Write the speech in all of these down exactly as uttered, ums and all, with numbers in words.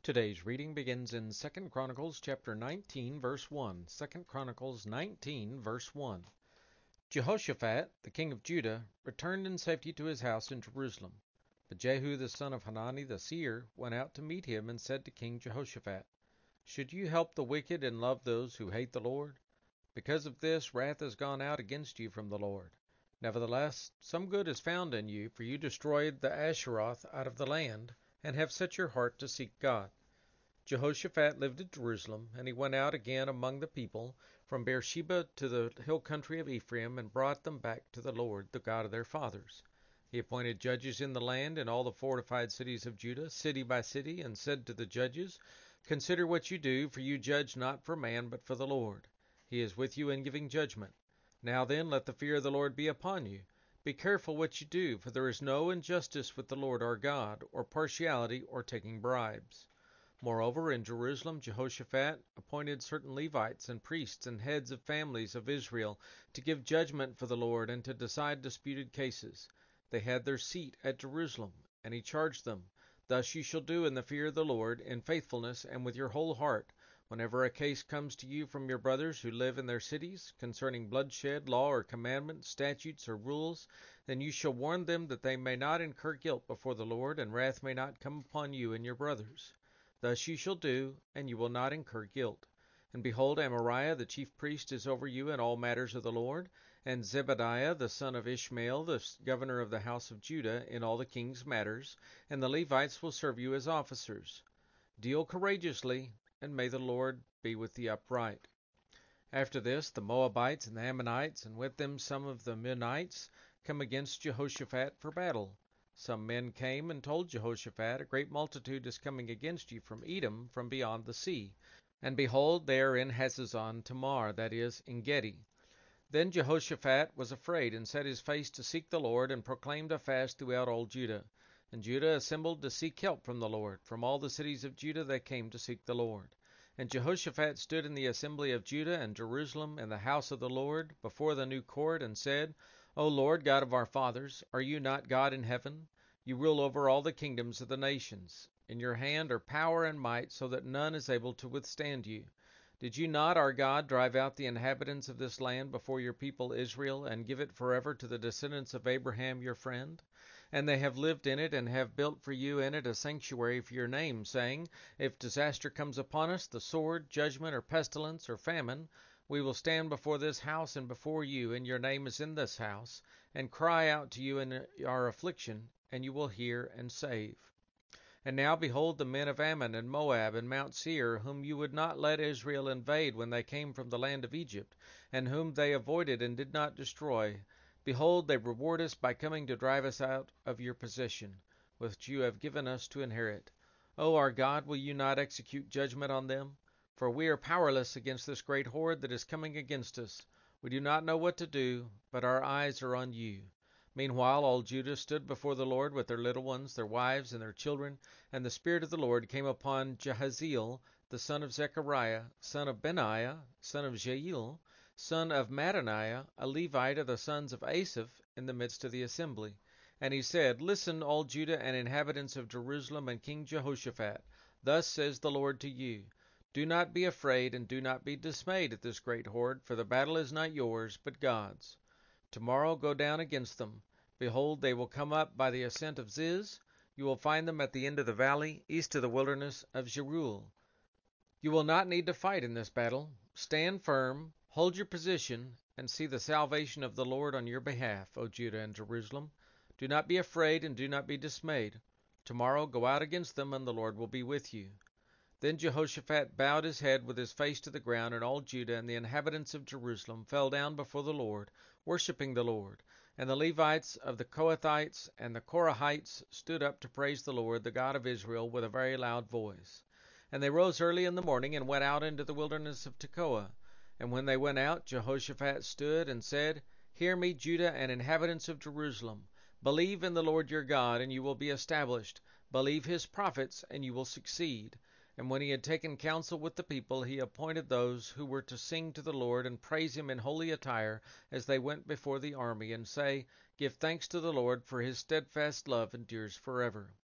Today's reading begins in Second Chronicles chapter nineteen, verse one. Second Chronicles nineteen, verse one. Jehoshaphat, the king of Judah, returned in safety to his house in Jerusalem. But Jehu the son of Hanani the seer went out to meet him and said to King Jehoshaphat, "Should you help the wicked and love those who hate the Lord? Because of this wrath has gone out against you from the Lord. Nevertheless, some good is found in you, for you destroyed the Asheroth out of the land, and have set your heart to seek God." Jehoshaphat lived at Jerusalem, and he went out again among the people from Beersheba to the hill country of Ephraim, and brought them back to the Lord, the God of their fathers. He appointed judges in the land in all the fortified cities of Judah, city by city, and said to the judges, "Consider what you do, for you judge not for man, but for the Lord. He is with you in giving judgment. Now then, let the fear of the Lord be upon you. Be careful what you do, for there is no injustice with the Lord our God, or partiality, or taking bribes." Moreover, in Jerusalem Jehoshaphat appointed certain Levites and priests and heads of families of Israel to give judgment for the Lord and to decide disputed cases. They had their seat at Jerusalem, and he charged them, "Thus you shall do in the fear of the Lord, in faithfulness and with your whole heart. Whenever a case comes to you from your brothers who live in their cities, concerning bloodshed, law or commandment, statutes or rules, then you shall warn them that they may not incur guilt before the Lord, and wrath may not come upon you and your brothers. Thus you shall do, and you will not incur guilt. And behold, Amariah the chief priest is over you in all matters of the Lord, and Zebadiah the son of Ishmael the governor of the house of Judah in all the king's matters, and the Levites will serve you as officers. Deal courageously, and may the Lord be with the upright." After this, the Moabites and the Ammonites, and with them some of the Meunites, come against Jehoshaphat for battle. Some men came and told Jehoshaphat, "A great multitude is coming against you from Edom, from beyond the sea. And behold, they are in Hazazon Tamar, that is, En Gedi." Then Jehoshaphat was afraid, and set his face to seek the Lord, and proclaimed a fast throughout all Judah. And Judah assembled to seek help from the Lord. From all the cities of Judah they came to seek the Lord. And Jehoshaphat stood in the assembly of Judah and Jerusalem in the house of the Lord, before the new court, and said, "O Lord God of our fathers, are you not God in heaven? You rule over all the kingdoms of the nations. In your hand are power and might, so that none is able to withstand you. Did you not, our God, drive out the inhabitants of this land before your people Israel, and give it forever to the descendants of Abraham your friend? And they have lived in it, and have built for you in it a sanctuary for your name, saying, If disaster comes upon us, the sword, judgment, or pestilence, or famine, we will stand before this house and before you, and your name is in this house, and cry out to you in our affliction, and you will hear and save. And now behold the men of Ammon and Moab and Mount Seir, whom you would not let Israel invade when they came from the land of Egypt, and whom they avoided and did not destroy. Behold, they reward us by coming to drive us out of your possession, which you have given us to inherit. O our God, will you not execute judgment on them? For we are powerless against this great horde that is coming against us. We do not know what to do, but our eyes are on you." Meanwhile all Judah stood before the Lord with their little ones, their wives, and their children, and the Spirit of the Lord came upon Jahaziel, the son of Zechariah, son of Benaiah, son of Jael, son of Mattaniah, a Levite of the sons of Asaph, in the midst of the assembly. And he said, "Listen, all Judah and inhabitants of Jerusalem and King Jehoshaphat. Thus says the Lord to you, Do not be afraid, and do not be dismayed at this great horde, for the battle is not yours, but God's. Tomorrow go down against them. Behold, they will come up by the ascent of Ziz. You will find them at the end of the valley, east of the wilderness of Jeruel. You will not need to fight in this battle. Stand firm, hold your position, and see the salvation of the Lord on your behalf, O Judah and Jerusalem. Do not be afraid, and do not be dismayed. Tomorrow go out against them, and the Lord will be with you." Then Jehoshaphat bowed his head with his face to the ground, and all Judah and the inhabitants of Jerusalem fell down before the Lord, worshipping the Lord. And the Levites of the Kohathites and the Korahites stood up to praise the Lord, the God of Israel, with a very loud voice. And they rose early in the morning and went out into the wilderness of Tekoa. And when they went out, Jehoshaphat stood and said, "Hear me, Judah and inhabitants of Jerusalem. Believe in the Lord your God, and you will be established. Believe his prophets, and you will succeed." And when he had taken counsel with the people, he appointed those who were to sing to the Lord and praise him in holy attire as they went before the army, and say, "Give thanks to the Lord, for his steadfast love endures forever."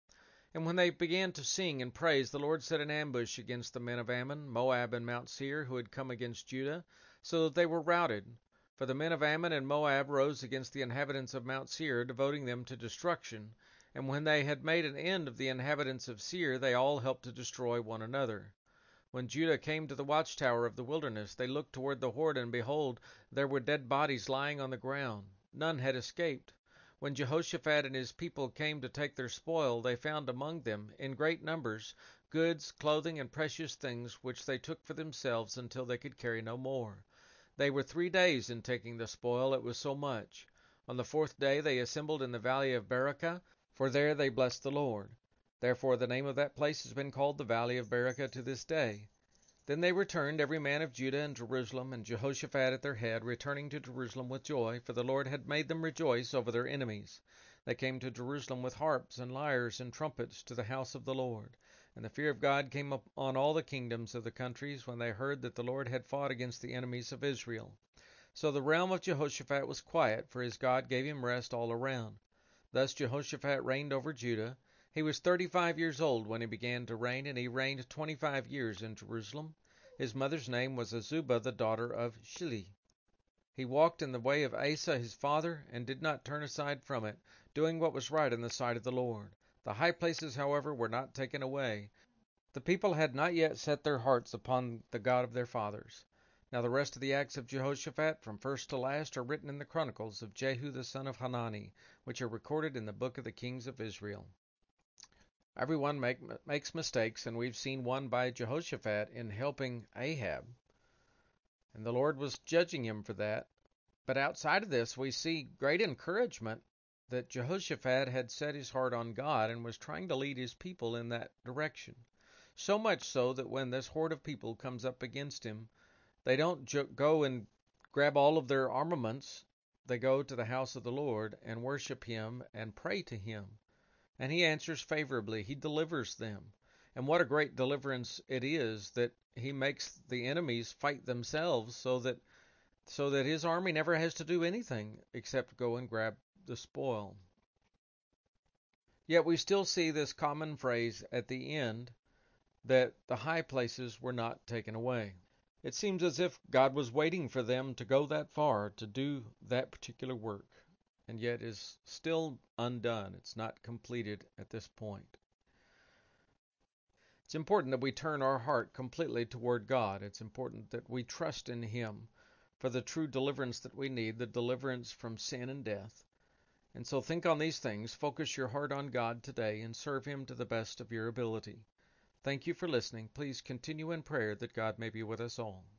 And when they began to sing and praise, the Lord set an ambush against the men of Ammon, Moab, and Mount Seir, who had come against Judah, so that they were routed. For the men of Ammon and Moab rose against the inhabitants of Mount Seir, devoting them to destruction. And when they had made an end of the inhabitants of Seir, they all helped to destroy one another. When Judah came to the watchtower of the wilderness, they looked toward the horde, and behold, there were dead bodies lying on the ground. None had escaped. When Jehoshaphat and his people came to take their spoil, they found among them, in great numbers, goods, clothing, and precious things, which they took for themselves until they could carry no more. They were three days in taking the spoil, it was so much. On the fourth day they assembled in the valley of Berachah, for there they blessed the Lord. Therefore the name of that place has been called the valley of Berachah to this day. Then they returned, every man of Judah and Jerusalem, and Jehoshaphat at their head, returning to Jerusalem with joy, for the Lord had made them rejoice over their enemies. They came to Jerusalem with harps and lyres and trumpets to the house of the Lord. And the fear of God came upon all the kingdoms of the countries when they heard that the Lord had fought against the enemies of Israel. So the realm of Jehoshaphat was quiet, for his God gave him rest all around. Thus Jehoshaphat reigned over Judah. He was thirty-five years old when he began to reign, and he reigned twenty-five years in Jerusalem. His mother's name was Azubah, the daughter of Shili. He walked in the way of Asa his father, and did not turn aside from it, doing what was right in the sight of the Lord. The high places, however, were not taken away. The people had not yet set their hearts upon the God of their fathers. Now the rest of the acts of Jehoshaphat, from first to last, are written in the chronicles of Jehu the son of Hanani, which are recorded in the book of the kings of Israel. Everyone make, makes mistakes, and we've seen one by Jehoshaphat in helping Ahab. And the Lord was judging him for that. But outside of this, we see great encouragement that Jehoshaphat had set his heart on God and was trying to lead his people in that direction. So much so that when this horde of people comes up against him, they don't jo- go and grab all of their armaments. They go to the house of the Lord and worship him and pray to him. And he answers favorably. He delivers them. And what a great deliverance it is that he makes the enemies fight themselves so that so that his army never has to do anything except go and grab the spoil. Yet we still see this common phrase at the end that the high places were not taken away. It seems as if God was waiting for them to go that far to do that particular work, and yet is still undone. It's not completed at this point. It's important that we turn our heart completely toward God. It's important that we trust in him for the true deliverance that we need, the deliverance from sin and death. And so think on these things, focus your heart on God today, and serve him to the best of your ability. Thank you for listening. Please continue in prayer that God may be with us all.